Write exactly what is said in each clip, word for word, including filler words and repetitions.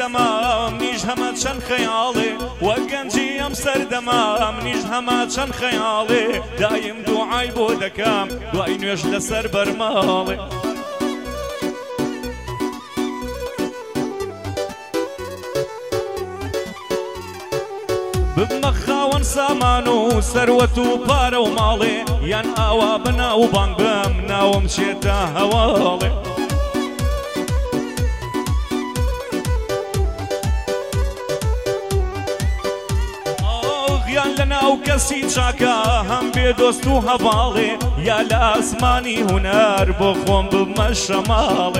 سەردەما منیش هەمە چەند خەیاڵێ وە گەنجی ئەم سەردەما منیش هەمە چەند خەیاڵێ دایم دوعای بۆ دەکەم دوای نوێژ لەسەر بەرماڵێ ببمە خاوەن سامان و سەروەت و پارە و ماڵێ یان ئاوا بەناو بانگ بم ناوم چێتە هەواڵێ یان لەناو کەسی چاکە هەم بێ دۆست و هەواڵێ یا لە ئاسمانی هونەر بۆ خۆم ببمە شەماڵێ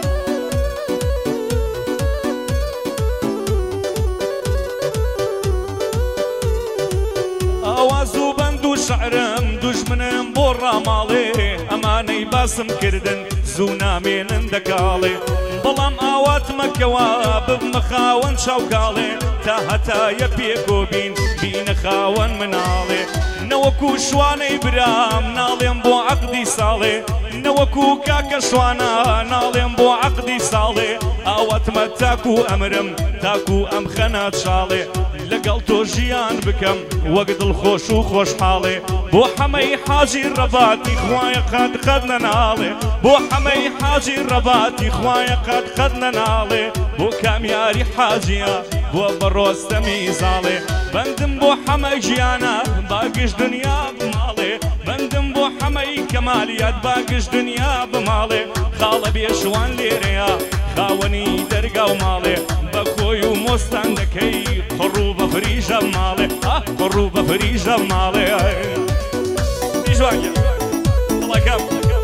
ئاواز و بەند و شعرم دوژمنم بۆ ڕاماڵێ ئەمانەی باسم کردن زوو نامێنن دەکاڵێ بەڵام ئاوات مەکەوە ببمە خاوەن چاوکاڵێ تا هەتایە پێکۆبین بینە خاوەن مناڵێ نەوەکو شوانەی برام ناڵێم بۆ عەقدی ساڵێ نەوەکو کاکە شوانە ناڵێم بۆ عەقدی ساڵێ ئاواتمە تاکو ئەمرم تاکو ئەم خەنە چاڵێ لەگەڵ تۆ ژیان بکەم وەک دڵخۆش و خۆشحاڵێ بۆ حەمەی حاجی ڕەباتی خوایە قەد قەد نەناڵێ بۆ حەمەی حاجی ڕەباتی خوایە قەد قەد نەناڵێ بۆ کامیاری حاجیە بۆ بەڕۆستەمی زاڵێ بەندم بۆ حەمەی ژیانە باگشت دنیا بماڵێ بەندم بۆ حەمەی کەمالیات باگشت دنیا بماڵێ خاڵە بێشوان لێرەیە خاوەنی دەرگا و ماڵێ بە خۆی و مۆستان دەکەی قڕوو بە فریژە ماڵێ قڕوو بە فریژە ماڵێ جوانە دڵەکەم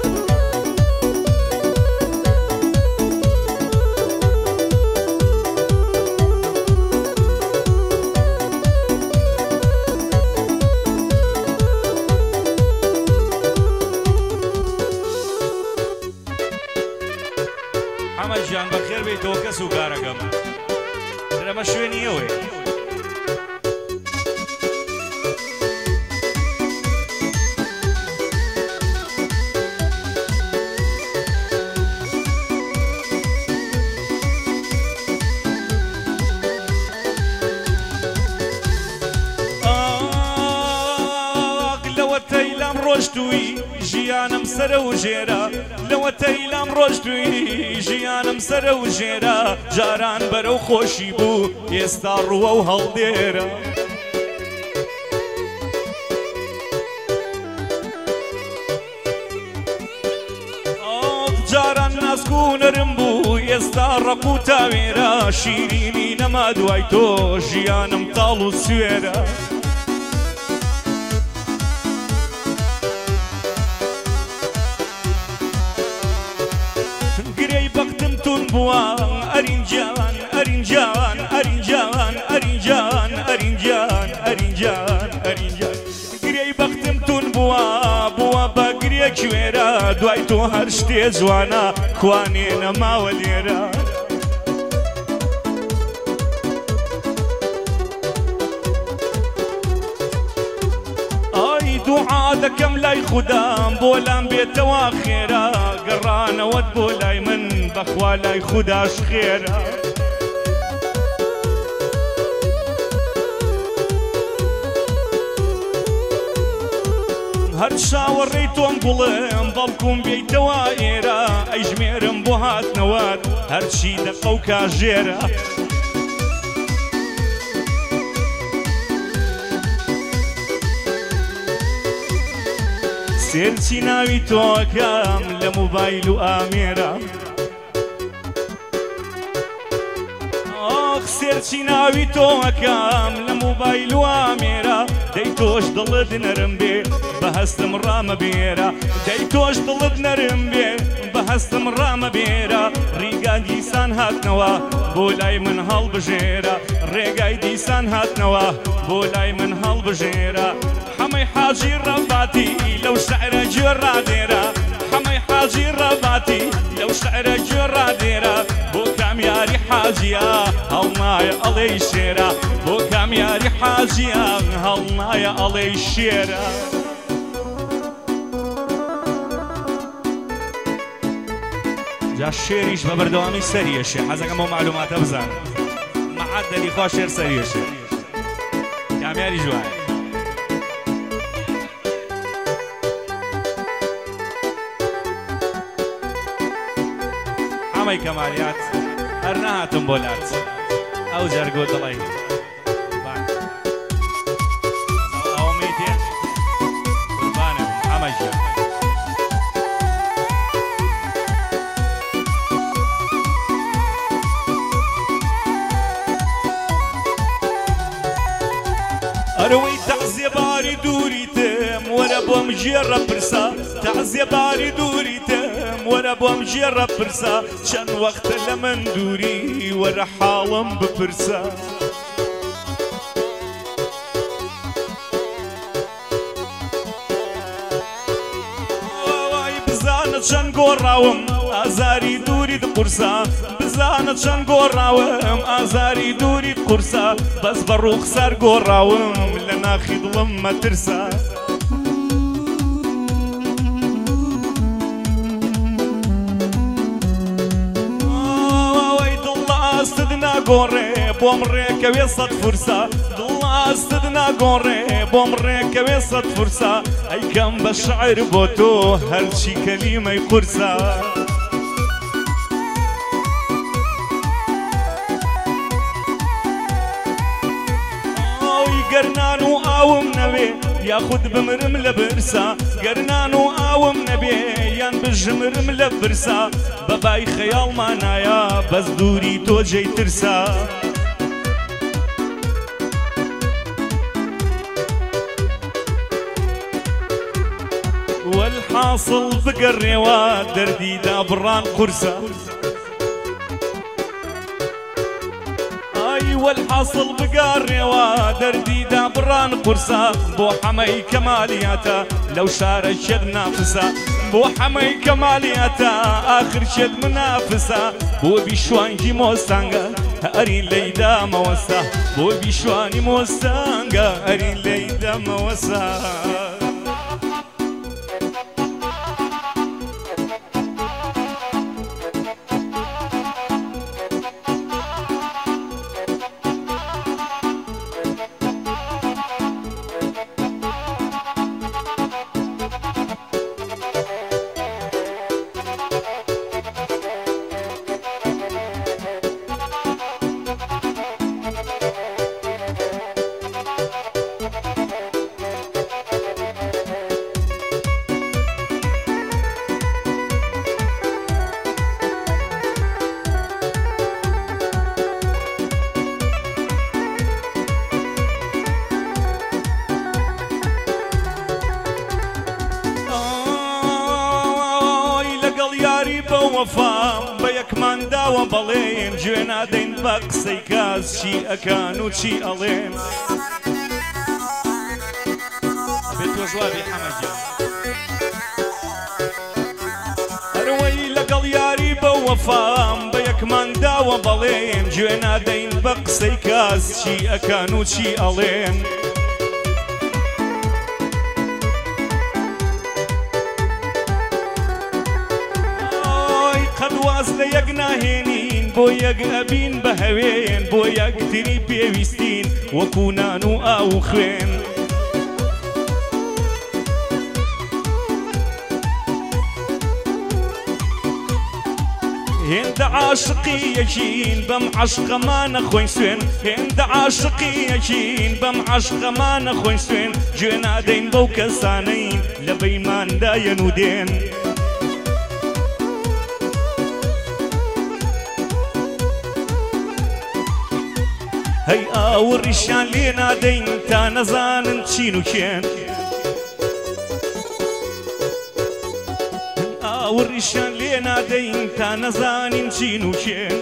حەمەدیان بەخێر بێتەوە کەس و کارەکەم لەمە شوێنی ئەوەی ڕۆژتووی ژیانم سەرە و ژێرە لەوە تەیلام ڕۆژتووی ژیانم سەرە و ژێرە جاران بەرەو خۆشی بوو ئێستا ڕووە و هەڵدێرە جاران ناسک و نەرم بوو ئێستا ڕق و تاوێرە شیرینی نەما دوای تۆ ژیانم تاڵ و سوێرە ئەرینجان ئەرینجان ئەرینجان ئەرینجان ئەرینجان ئەرینجان ئەرینجان گرێی بەختم تون بووە بووە بە گرێ کوێرە دوای تۆ هەر شتێ جوانە کوانێ نەماوە لێرە ئای دوعا دەکەم لای خودام بۆ لام بێتەوە خێرە گەڕانەوەت بۆ لای من بەخوا لای خوداش خێرە هەر چاوەڕێی تۆم بڵێم بەڵکوم بێیتەوە ئێرە ئەیژمێرم بۆ هاتنەوەت هەرچی دەقە و کاژێرە سێرچی ناوی تۆکەم لە موبایل و ئامێرە ئاخ سێرچی ناوی تۆکەم لە موبایل و ئامێرە دەی تۆش دڵت نەرم بێ بە هەستم ڕامە بێرە دەی تۆش دڵت نەرم بێ بە هەستم ڕامە بێرە ڕیگا دیسان هاتنەوە بۆ لای من هەڵبژێرە ڕێگای دیسان هاتنەوە بۆ لای من هەڵبژێرە حەمەی حاجی ڕەباتی لەو شعرە گوێ ڕادێرە حەمەی حاجی ڕەباتی لەو شعرە گوێ ڕادێرە بۆ کامیاری حاجیە هەڵنایە ئەڵێی شێرە بۆ کامیاری حاجیە هەڵنایە ئەڵێی شێرە جا شێریش بە بەردەوامی سەریەشێ حەزەکەم بۆ معلوماتە بزانم معدلی خوا شێر سەریێشە کامیاری جوایە حەمەی کەمالیات هەر نەهاتم بۆ لات ئەو جەرگۆ دڵی ئەوەمی تێ قوربانم حەمەژە ئەرەوەی تەعزیە باری دووریتم وەرە بۆم ژێڕە پرسا تەعزیە باری دووریتم وەرە بۆم ژێڕە پرسا چەند وەختە لە من دووری وەرە حاڵم بپرسە وای بزانە چەند گۆڕاوم ئازاری دووریت قورسا بزانە چەند گۆڕاوم ئازاری دووریت قورسا بەس بە ڕوخسار گۆڕاوم لە ناخی دڵم مەترسا ئەوەی دڵ لە ئاستت ناگۆڕێ بۆم ڕێکەوێ سەد فورسا دڵ لە ئاستت ناگۆڕێ بۆم ڕێکەوێ سەد فورسا ئەیکەم بە شەعر بۆ تۆ هەرچی کەلیمەی قورسا گەرنان و ئاوم نەوێ یاخود بمرم لە برسا گەرنان و ئاوم نەبێ یان بژمرم لە برسا بەبای خەیاڵمانایە بەس دووری تۆ جێی ترسا والحاصل بگەڕێوە دەردی دابڕان قورسە والحاصل بقاريوا دردي دابران قرصا بو حمي كمالياتا لو شارع شد نافسا بو حمي كمالياتا آخر شد منافسا بو بيشوانجي موستانغا أرين ليدا موسا بو بيشواني موستانغا أرين ليدا موسا وفام بەیەکمان داوە بەڵێن گوێ نادەین بە قسەی کاس چی ئەکان و چی ئەڵێن بێت وە جوابی حەمەجە هەروەی لەگەڵ یاری بە وەفام بەیەکمان داوە بەڵێن گوێ نادەین بە قسەی کاس چی ئەکان و چی ئەڵێن قەدواز لە یەک ناهێنین بۆ یەک ئەبین بە هەوێن بۆ یەکتری پێویستین وەکو نان و ئاو و خوێن هێندە عاشقی یەکین بەم عەشقەمانە خۆین سوێن هێندە عاشقی یەکین بەم عەشقەمانە خۆین سوێن گوێ نادەین بەو کەسانەین لە بەیماندایەن و دێن هەی ئاوڕیشیان لێ نادەین تا نەزانن چین و کێن ئاوڕیشیان لێ نادەین تا نەزانین چین و کێن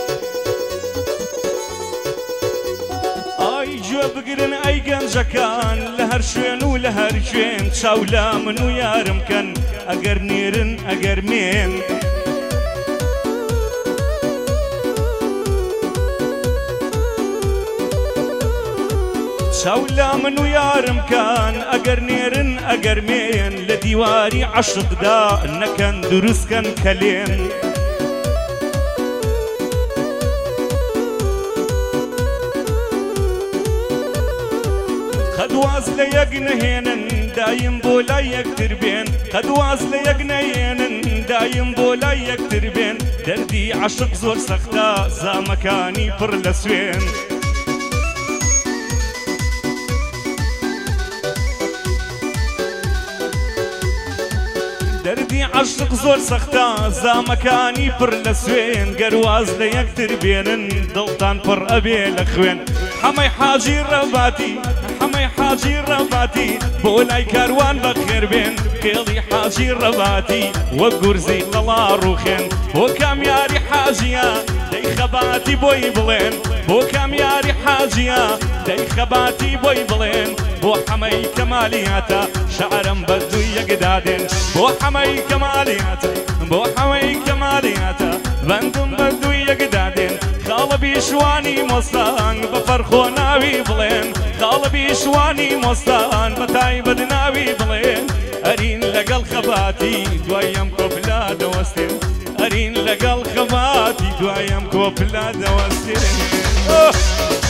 ئای گوێ بگرن ئەی گەنجەکان لە هەر شوێن و لە هەر کوێن چاولا من و یارم کەن ئەگەر نێرن ئەگەر مێن چاولا من و یارم کان ئەگەر نێرن ئەگەر مێن لە دیواری عەشقدا نەکەن دروستکەن کەلێن قەدواز لە یەک نەهێنن دایم بۆ لای یەکتر بێن قەدواز لە یەک نەهێنن دایم بۆ لای یەکتر بێن دەردی عاشق زۆر سەختە زامەکانی پڕ لە سوێن دەردی عاشق زۆر سەختە زامەکانی پڕ لە سوێن گەرواز لە یەکتر بێنن دڵتان پڕ ئەبێ لە خوێن حەمەی حاجی ڕەباتی حەمەی حاجی ڕەباتی بۆ لای کاروان بەخێر بێن کێڵی حاجی ڕەباتی وەک گورزی قەڵا ڕوخێن بۆ کامیاری حاجیە دەی خەباتی بۆی بڵێن بۆ کامیاری حاجیە دەی خەباتی بۆی بڵێن بۆ حەمەی کەمالیاتە شەعرم بەدووی یەکدادێن بۆ حەمەی کەمالیاتە بۆ حەمەی کەمالیاتە بەندم بەدووی یەکدادێن خاڵە بیشوانی مۆستان بە فەرخۆ ناوی بڵێن خاڵە بیشوانی مۆستان بە تایبەت ناوی بڵێن ئەرین لەگەڵ خەباتی دوایم کۆپلا دەوەستێن ئەرین لەگەڵ خەباتی دوایم کۆپلا دەوەستێن